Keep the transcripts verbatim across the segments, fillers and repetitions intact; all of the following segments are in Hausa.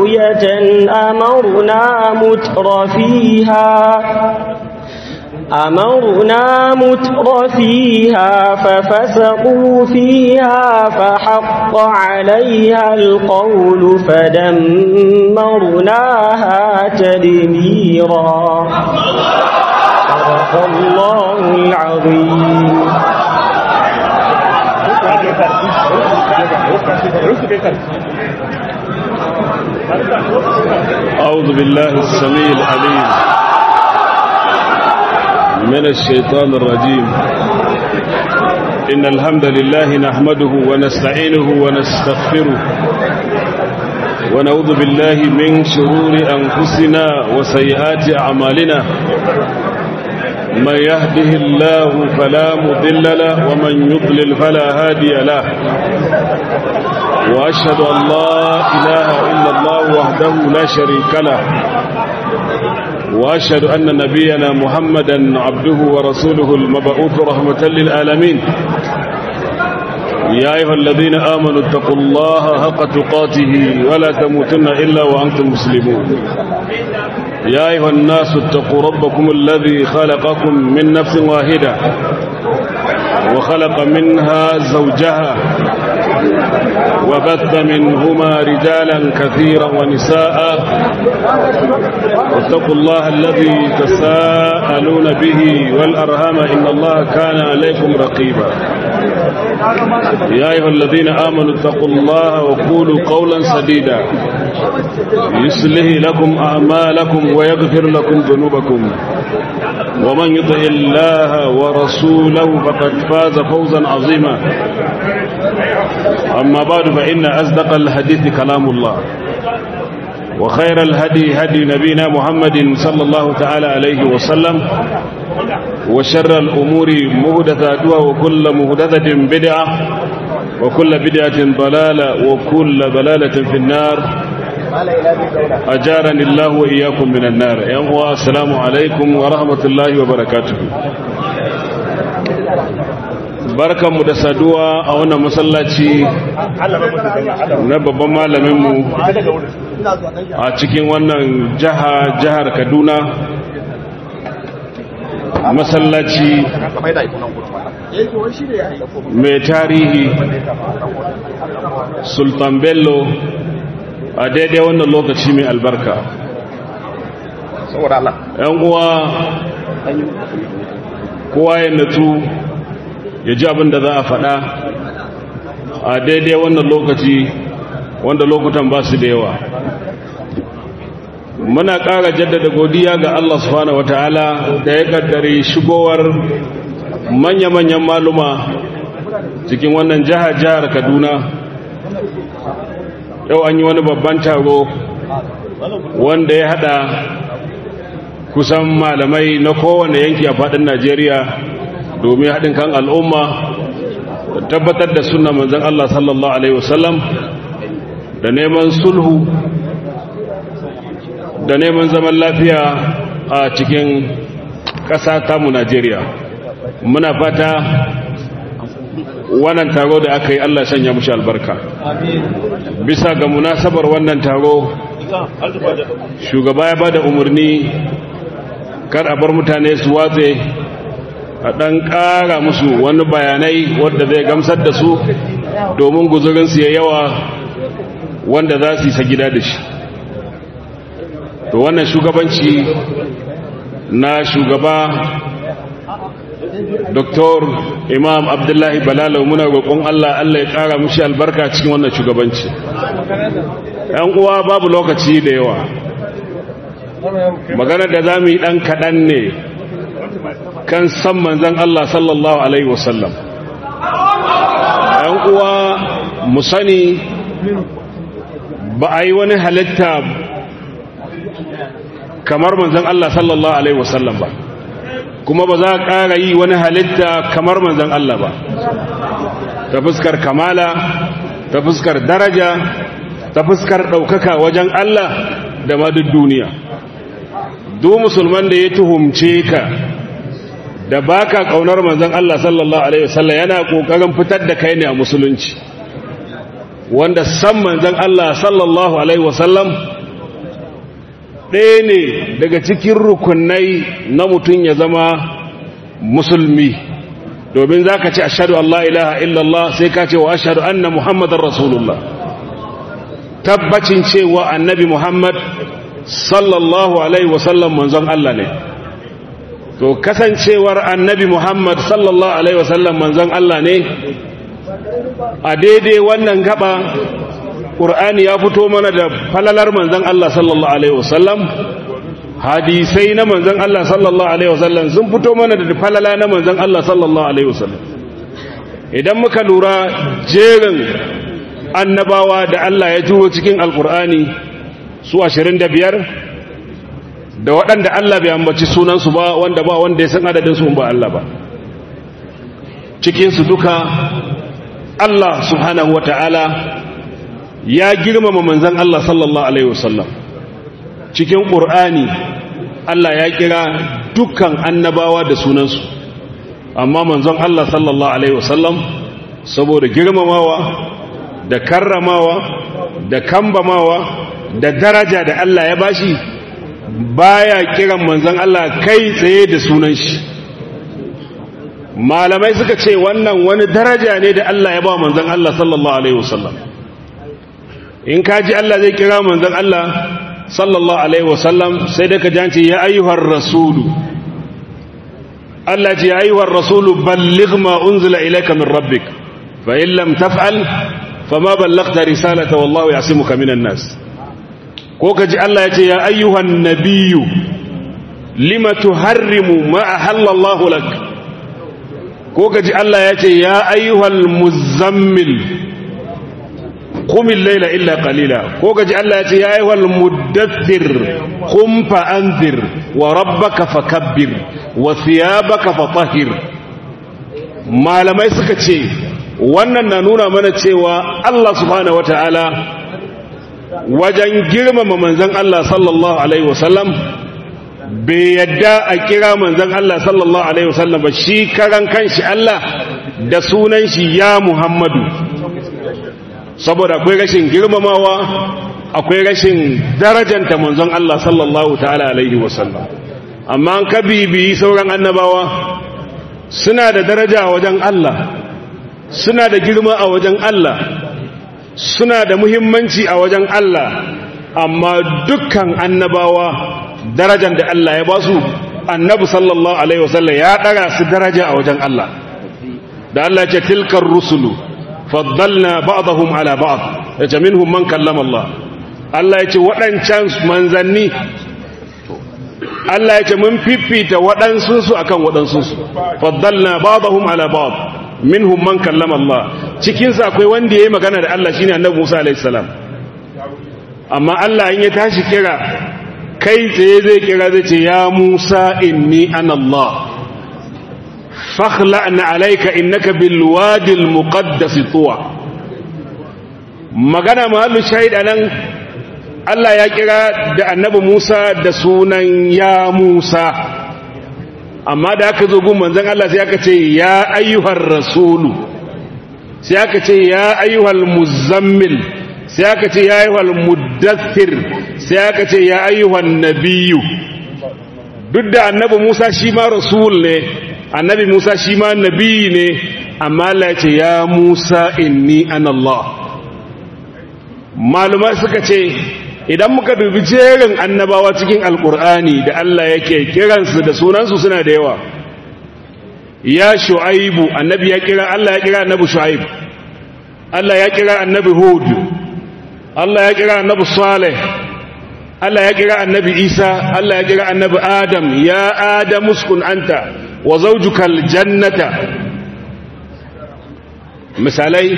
قرية أمرنا متر فيها أمرنا متر فيها ففسقوا فيها فحق عليها القول فدمرناها تدميرا صدق الله العظيم. أعوذ بالله السميع العليم من الشيطان الرجيم. إن الحمد لله نحمده ونستعينه ونستغفره ونعوذ بالله من شرور أنفسنا وسيئات أعمالنا. من يهده الله فلا مضل له ومن يضلل فلا هادي له. وأشهد أن لا إله إلا الله وحده لا شريك له. وأشهد أن نبينا محمدا عبده ورسوله المبعوث رحمة للعالمين. يا أيها الذين آمنوا اتقوا الله حق تقاته ولا تموتن إلا وأنتم مسلمون. يا أيها الناس اتقوا ربكم الذي خلقكم من نفس واحدة وخلق منها زوجها وبث منهما رجالا كثيرا ونساء واتقوا الله الذي تساءلون به والأرحام إن الله كان عليكم رقيبا. يا أيها الذين آمنوا اتقوا الله وقولوا قولا سديدا يصلح لكم أعمالكم ويغفر لكم ذنوبكم ومن يطع الله ورسوله فقد فاز فوزا عظيما. أما بعد فإن أصدق الحديث كلام الله وخير الهدي هدي نبينا محمد صلى الله تعالى عليه وسلم وشر الأمور محدثاتها وكل محدثة بدعة وكل بدعة ضلالة وكل ضلالة في النار. أجارني الله وإياكم من النار. السلام عليكم ورحمة الله وبركاته. barkanmu da saduwa a wannan masallaci na babban malaminmu a cikin wannan jaha jihar Kaduna, masallaci mai tarihi Sultan Bello a daidai wannan lokaci mai albarka. ‘yan uwa kowa ya natu ya ji abin da za a faɗa a daidai wannan lokaci wanda lokutan ba su da yawa. Muna ƙara jaddada godiya ga Allah subhanahu wataala da ya kaddare shigowar manya-manyan maluma cikin wannan jihar jihar Kaduna. Yau an yi wani babban taro wanda ya hada kusan malamai na kowane yanki a faɗin Najeriya domin haɗin kan al'umma da tabbatar da sunna manzon Allah sallallahu alaihi wasallam da neman sulhu da neman zaman lafiya a cikin ƙasa tamu Najeriya. Muna fata wannan taro da aka yi Allah sanya mushi albarka. Bisa ga munasabar wannan taro, shugaba ya bada umarni kar a bar mutane su watse, a ɗan ƙara musu wani bayanai wadda zai gamsar da su domin guzurinsu ya yawa wanda za su yi sa gida da shi. To wannan shugabanci na shugaba Doktor Imam Abdullahi Balalau, muna roƙon Allah Allah ya ƙara mushi albarka cikin wannan shugabanci. ‘Yan uwa, babu lokaci da yawa, magana da za mu yi ɗan kaɗan ne kan san manzan Allah sallallahu Alaihi wasallam. ‘Yan uwa, mu sani ba a yi wani halitta kamar manzan Allah sallallahu Alaihi wasallam ba, kuma ba za a ƙara yi wani halitta kamar manzan Allah ba, ta fuskar kamala, ta fuskar daraja, ta fuskar ɗaukaka wajen Allah da ma duk duniya. Duk musulman da ya tuhumce ka da baka kaunar manzon Allah sallallahu alaihi wasallam yana kokarin fitar da kai ne a musulunci, wanda san manzon Allah sallallahu alaihi wasallam ɗaya ne daga cikin rukunai na mutum ya zama musulmi, domin za ka ce ashhadu an la ilaha illallah sai ka ce wa ashhadu anna muhammadar rasulullah, tabbacin cewa annabi muhammad sallallahu alaihi wasallam manzon Allah ne. To kasancewar annabi muhammad sallallahu alaihi wasallam manzon Allah ne, a daidai wannan gaba ƙur'ani ya fito mana da falalar manzon Allah sallallahu alaihi wasallam, hadisai na manzon Allah sallallahu alaihi wasallam sun fito mana da falala na manzon Allah sallallahu alaihi wasallam. Idan muka lura jerin annabawa da Allah ya turo cikin alƙur'ani su ashirin da biyar, da waɗanda Allah bai ambaci sunansu ba, wanda ba wanda ya san adadin su ba Allah ba, cikinsu duka Allah subhanahu wata'ala ya girmama manzon Allah sallallahu alaihi wasallam. Cikin Qur'ani Allah ya kira dukkan annabawa da sunansu, amma manzon Allah sallallahu alaihi wasallam saboda girmamawa da karramawa da kambamawa da daraja da Allah ya bashi, baya kiran manzon Allah kai tsaye da sunan shi. Malamai suka ce wannan wani daraja ne da Allah ya ba manzon Allah sallallahu alaihi wasallam. In kaji Allah zai kira manzon Allah sallallahu alaihi wasallam sai da ka jance ya ayyuhar rasulu, Allah ce ya ayyuhar rasulu balligh ma unzila ilayka min rabbik fa in lam taf'al fama ballaghta risalata wallahu ya'simuka minan nas. Ko kaji Allah ya ce ya ayyuhan nabiyyu lima tuharrimu ma ahallallahu lak. Ko kaji Allah ya ce ya ayyuhal muzammil qumil layla illa qalila. Ko kaji Allah ya ce ya ayyuhal muddaththir qum fa anzir wa rabbaka fakabbir wa thiyabaka fatahhir. Malamai suka ce wannan na nuna mana cewa Allah subhanahu wataala wajen girmama manzon Allah sallallahu alaihi wasallam bai yadda a kira manzon Allah sallallahu alaihi wasallam ba shi karan kanshi Allah da sunan shi ya Muhammadu, saboda akwai rashin girmamawa, akwai rashin darajanta manzon Allah sallallahu ta'ala alaihi wasallam. Amma an ka bibiyi sauran annabawa suna da daraja a wajen Allah, suna da girma a wajen Allah, suna da muhimmanci a wajen Allah, amma dukkan annabawa darajar da Allah ya basu, annabi sallallahu alaihi wasallam ya dara su daraja a wajen Allah. Da Allah ya ce tilkar rusulu faddalna ba'dahum ala ba'd, yace minhum man kallama Allah. Allah ya ce waɗancan manzanni, Allah ya ce mun fifita waɗansu su akan waɗansu su, faddalna ba'dahum ala ba'd minhum man kallama Allah. Cikin sa akwai wanda yayi magana da Allah shine annabi Musa alaihi salam. Amma Allah in ya tashi kira kai tsaye zai kira zai ce ya Musa inni ana Allah fakhla'na alayka innaka bil wadi al muqaddas tuwa. Magana mahallu shahid anan Allah ya kira da annabi Musa da sunan ya Musa, amma da aka zo gun manzon Allah sai aka ce ya ayyuhar rasulu, sai aka ce ya ayyuhal muzammil, sai aka ce ya ayyuhal muddaththir, sai aka ce ya ayyuhan nabiyyu. Duk da annabi Musa shi ma rasul ne, annabi Musa shi ma nabi ne, amma Allah ya ce ya Musa inni ana Allah. Maluma suka ce idan muka dubi jerin annabawa cikin alkur'ani da Allah yake kiransu da sunansu suna da yawa. Ya Shu'aibu, annabi ya kira, Allah ya kira annabi Shu'aib, Allah ya kira annabi Hud, Allah ya kira annabi Saleh, Allah ya kira annabi Isa, Allah ya kira annabi Adam, ya Adam uskun anta wa zawjukal jannata. Misalai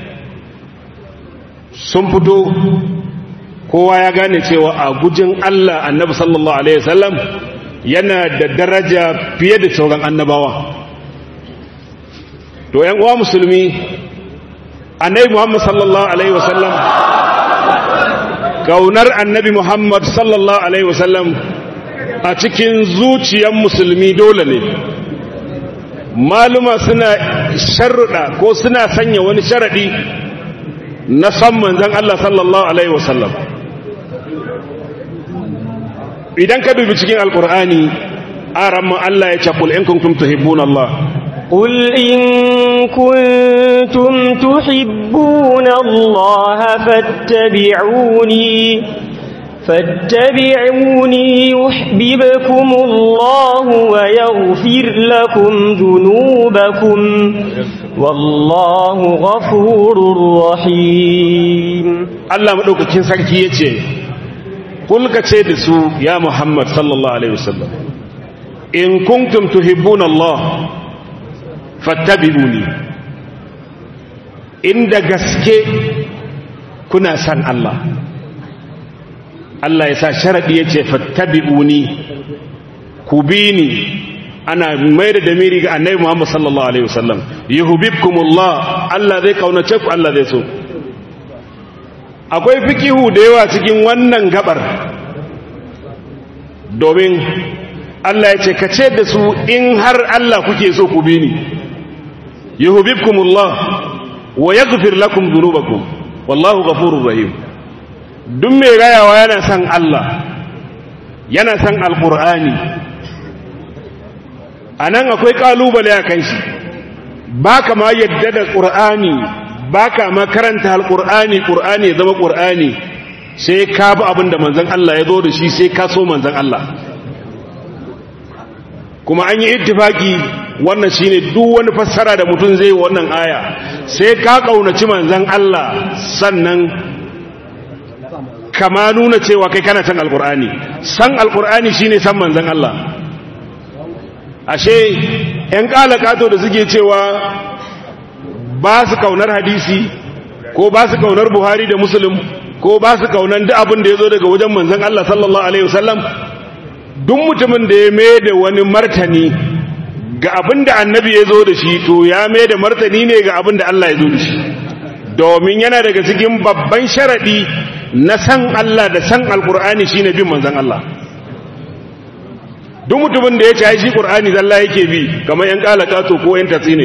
sun fito, kowa ya gane cewa a gujin Allah annabi sallallahu alaihi wasallam yana da daraja fiye da sauran annabawa. To yan uwa musulmi, annabi Muhammad sallallahu alaihi wasallam, kaunar annabi Muhammad sallallahu alaihi wasallam a cikin zuciyar musulmi dole ne. Maluma suna sharuɗa ko suna sanya wani sharaɗi na san manzon Allah sallallahu alaihi wasallam. idan ka dubi cikin alqur'ani aran Allah ya ce qul in kuntum tuhibbuna Allah قل إن كنتم تحبون الله فاتبعوني فاتبعوني يحببكم الله ويغفر لكم ذنوبكم والله غفور رحيم الله مدوكاكين sarki yace kul kace da su ya Muhammad sallallahu alaihi wasallam in kuntum tuhibbuna Allah fattabi'uni inda gaske kuna san Allah Allah ya sa sharadi yace fattabi'uni ku bi ni ana mai da damiri ga annabi Muhammad sallallahu alaihi wasallam yuhibbukumullah Allah zai kaunace ku Allah zai so akwai fikihu da yawa cikin wannan gabar domin Allah ya ce kace da su in har Allah kuke so ku bi ni yuhibbukumullah wa yaghfir lakum dhunubakum wallahu ghafurur rahim duk mai rayawa yana san Allah yana san alqur'ani anan akwai kalubale akan shi baka ma yadda da qur'ani baka ma karanta alqur'ani qur'ani ya zama qur'ani sai ka bi abinda manzon Allah ya zo da shi sai ka so manzon Allah kuma an yi ittifaki wannan shine duk wani fassara da mutum zai wannan aya sai ka kaunaci manzon Allah sannan kama nuna cewa kai kana san alqur'ani san alqur'ani shine san manzon Allah ashe ƴan kalakato da suke cewa ba su kaunar hadisi ko ba su kaunar Buhari da Muslim ko ba su kaunar duk abin da yazo daga wajen manzon Allah sallallahu alaihi wasallam duk mutumin da ya mai da wani martani ga abin da annabi ya zo da shi to ya mai da martani ne ga abin da Allah ya zo da shi domin yana daga cikin babban sharadi na san Allah da san alkur'ani shine bin manzon Allah duk mutumin da ya ci shi qur'ani zalla yake bi kamar yan kalakato ko yan tatsine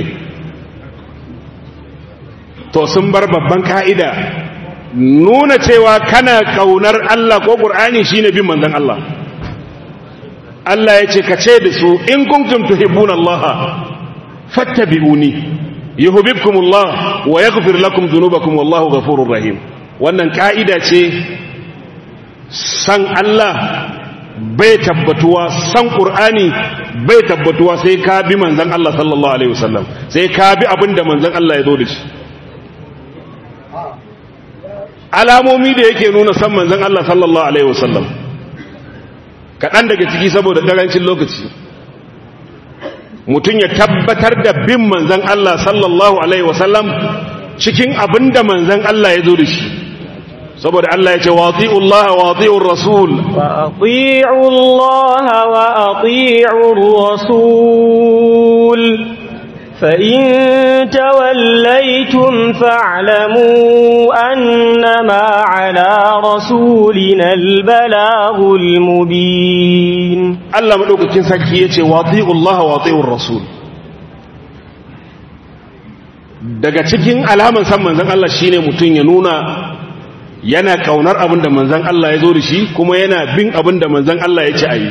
to sun bar babban ka'ida nuna cewa kana kaunar Allah ko qur'ani shine bin manzon Allah Allah ya ce ka ce da su in kuntum tuhibbuna Allah fattabi'uni yuhibbukumullah wa yaghfir lakum dhunubakum wallahu ghafurur rahim wannan kaida ce san Allah bai tabbatuwa san Qur'ani bai tabbatuwa sai ka bi manzon Allah sallallahu alaihi wasallam sai ka bi abinda manzon Allah ya zo da shi alamomi da yake nuna san manzon Allah sallallahu alaihi wasallam kaɗan daga ciki saboda ƙarancin lokaci mutum ya tabbatar da bin manzan Allah sallallahu alaihi wasallam cikin abin da manzan Allah ya zo da shi saboda Allah ya ce wa ati'u Allah wa ati'u rasul wa ati'u Allah wa ati'u rasul fa in tawallaytum fa'lamu annama ala rasulina al-balaghul mubin Allah madaukakin sarki yace wa ati'u Allah wa ati'u rasul daga cikin alaman san manzon Allah shine mutun ya nuna yana kaunar abin da manzon Allah ya zo da shi kuma yana bin abin da manzon Allah ya ce ayi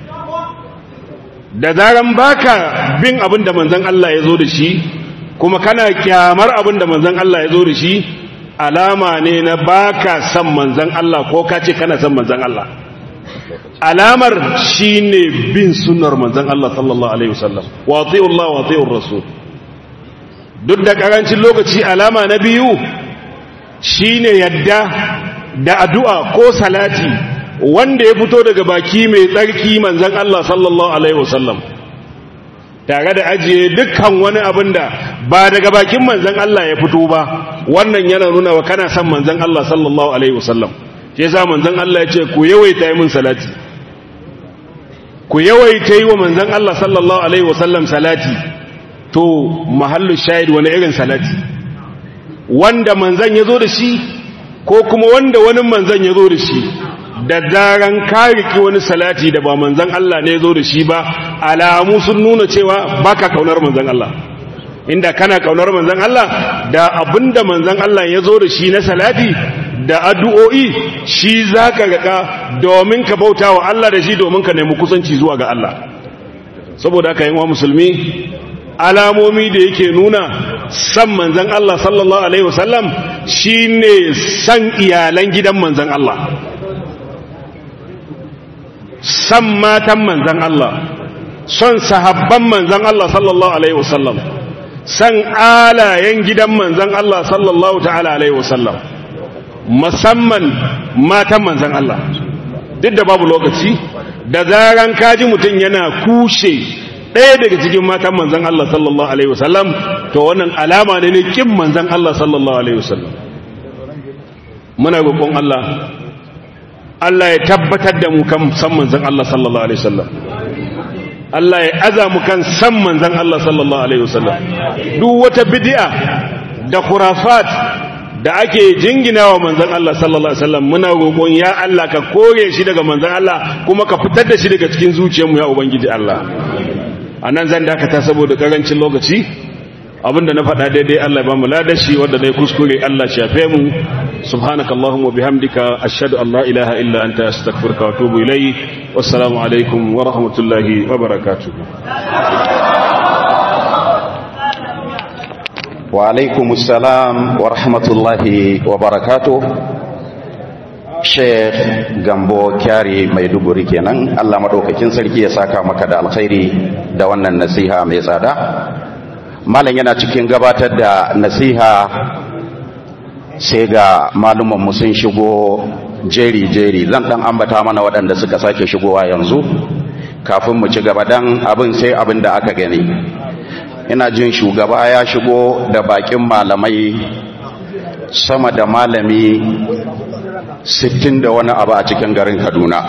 da zaran baka bin abin da manzon Allah ya zo da shi kuma kana kyamar abin da manzon Allah ya zo da shi alama ne na baka san manzon Allah ko ka ce kana san manzon Allah alamar shine bin sunnar manzon Allah sallallahu alaihi wasallam wa ati'u Allah wa ati'u rasul duk da karancin lokaci alama na biyu shine yadda da addu'a ko salati wanda ya fito daga baki mai tsarki manzon Allah sallallahu alaihi wasallam tare da ajiye dukkan wani abin da ba daga bakin manzon Allah ya fito ba wannan yana nuna wa kana son manzon Allah sallallahu alaihi wasallam shi yasa manzon Allah ya ce ku yawaita yi min salati ku yawaita yi wa manzon Allah sallallahu alaihi wasallam salati to mahallu shahid wani irin salati wanda manzon ya zo da shi ko kuma wanda wani manzon ya zo da shi da zaran ka riki wani salati da ba manzon Allah ne ya zo da shi ba alamu sun nuna cewa baka kaunar manzon Allah inda kana kaunar manzon Allah da abinda manzon Allah ya zo da shi na salati da addu'o'i shi za ka riƙa domin ka bauta wa Allah da shi domin ka nemi kusanci zuwa ga Allah. Saboda haka yin wa musulmi alamomi da yake nuna san manzan Allah sallallahu Alaihi wasallam shi ne san iyalan gidan manzan Allah, san matan manzan Allah, son sahabban manzan Allah sallallahu Alaihi wasallam, san alayen gidan manzan Allah sallallahu ta'ala Alaihi wasallam, musamman matan manzan Allah. Duk da babu lokaci, da zaran kaji mutum yana kushe ɗaya daga cikin matan manzan Allah sallallahu Alaihi wasallam, to wannan alama ne ne kin manzan Allah sallallahu Alaihi wasallam. Muna roƙon Allah Allah ya tabbatar da mu kan san manzan Allah sallallahu Alaihi wasallam, Allah ya aza mu kan san manzan Allah sallallahu Alaihi wasallam. Duk wata bid'a da khurafat da ake jingina wa manzan Allah sallallahu Alaihi wasallam, muna roƙon ya Allah ka kore shi daga manzan Allah kuma ka fitar da shi daga cikin zuciyarmu ya ubangiji Allah. A nan zan dakata saboda karancin lokaci, abinda na faɗa daidai Allah ba mu ladashi, wanda dai kuskure Allah shafe mu. Subhanakallahumma bihamdika ashhadu an la ilaha illa anta astaghfiruka wa atubu ilayk. Wassalamu alaikum wa rahmatullahi wa barakatuh. Wa alaikumus salam wa rahmatullahi wa barakatuh. Sheikh Gambo Kyari Maiduguri kenan. Allah madaukakin sarki ya saka maka da alkhairi da wannan nasiha mai tsada. Malam yana cikin gabatar da nasiha sai ga malumman mu sun shigo jeri jeri. Zan dan ambata mana waɗanda suka sake shigowa yanzu kafin mu ci gaba, dan abin sai abin da aka gani. Ina jin shugaba ya shigo da bakin malamai sama da malami sittin da wani abu a cikin garin Kaduna.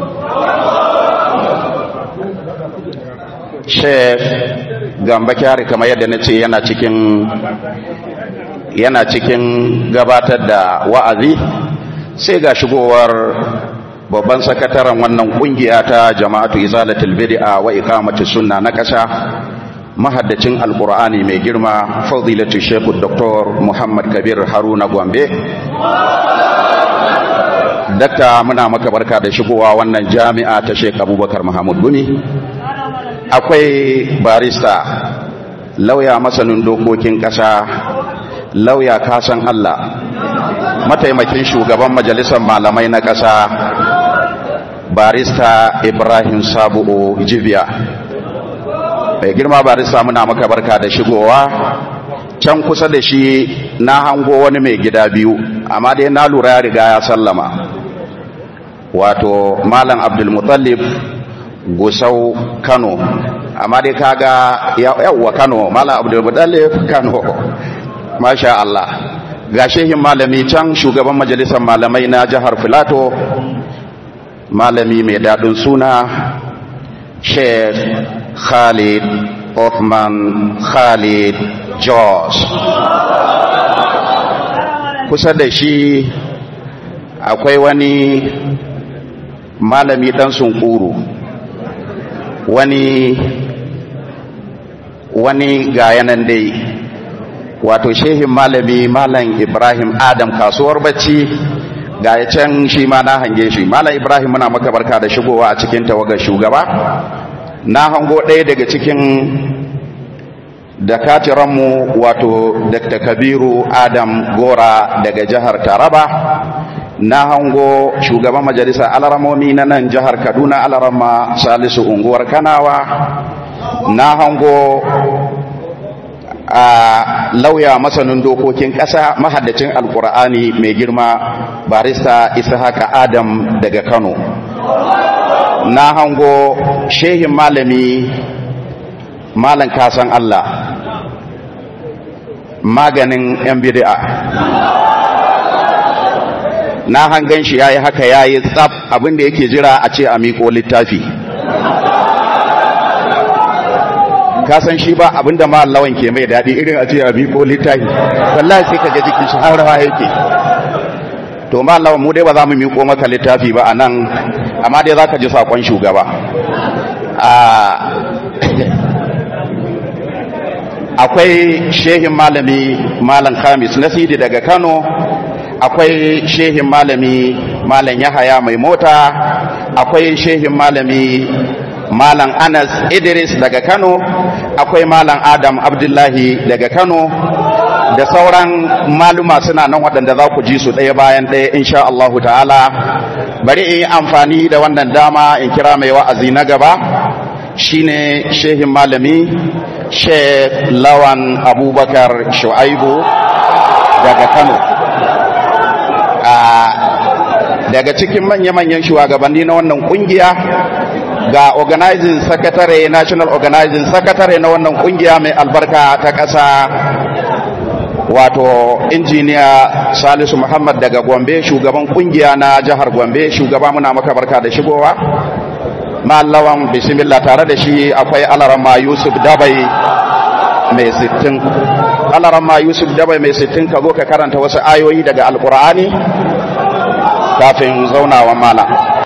Sheikh Gamba Kyari kamar yadda na ce yana cikin yana cikin gabatar da wa'azi, sai ga shigowar babban sakataren wannan kungiya ta Jama'atu Izalatul Bid'a wa Iqamatus Sunna na ƙasa, mahaddacin alqur'ani mai girma fadilatu Sheikh Doctor Muhammad Kabir Haruna Gombe. Dakta, muna maka barka da shigowa wannan jami'a ta Sheikh Abubakar Mahmud Gumi. Akwai barista, lauya masanin dokokin ƙasa, lauya kasan Allah, mataimakin shugaban majalisar malamai na ƙasa, barista Ibrahim Sabu'u Jibiya. Mai girma barista, muna maka barka da shigowa. Can kusa da shi na hango wani mai gida biyu, amma dai na lura ya riga ya sallama, wato Malam Abdul Muttalib Gusau Kano, amma dai kaga yawwa Kano, Malam Abdul Muttalib Kano, masha Allah. Ga shehin malami can, shugaban majalisar malamai na jihar Filato, malami mai daɗin suna Sheikh Khalid Othman Khalid Jos. Kusa da shi akwai wani malami dan sunkuru, wani wani gayanan dai, wato shehin malami Malam Ibrahim Adam kasuwar bacci, ga ya can shi ma na hange shi. Malam Ibrahim, muna maka barka da shigowa a cikin tawagar shugaba. Na hango ɗaya daga cikin dakatiranmu, wato Dakta Kabiru Adam Gora daga jihar Taraba. Na hango shugaban majalisa alaramomi na nan jihar Kaduna, alarama Salisu unguwar Kanawa. Na hango a lauya masanin dokokin ƙasa, mahaddacin alkur'ani mai girma, barista Ishaka Adam daga Kano. Na hango shehin malami Malam kasan Allah, maganin yan bid'a. Na hangan shi yayi haka, yayi tsaf, abinda yake jira a ce a miƙo littafi. Kasan shi ba abinda ma lawan ke mai daɗi irin a ce a miƙo littafi, wallahi sai ka ga jikin shi har rawa yake. To ma lawan, mu dai ba za mu miƙo maka littafi ba a nan, amma dai za ka ji saƙon shugaba. Akwai shehin malami Malam Khamis Nasidi daga Kano, akwai shehin malami malam Yahaya mai mota, akwai shehin malami malam Anas Idris daga Kano, akwai malam Adam Abdullahi daga Kano, da sauran maluma suna nan waɗanda za ku ji su ɗaya bayan ɗaya insha Allah ta'ala. Bari in yi amfani da wannan dama in kira mai wa'azi na gaba, shine shehin malami Sheikh Lawan Abubakar Shu'aibu daga Kano. Daga cikin manya-manyan shugabanni na wannan kungiya ga organizing secretary, national organizing secretary na wannan kungiya mai albarka ta ƙasa, wato injiniya Salisu Muhammad daga Gombe, shugaban kungiya na jihar Gombe. Shugaba, muna maka barka da shigowa. Mallawan bismillah. Tare da shi akwai Alarama Yusuf Dabai mai sittin. Alarama Yusuf Dabai mai sittin, ka zo ka karanta wasu ayoyi daga Alkur'ani kafin zaunawa mala.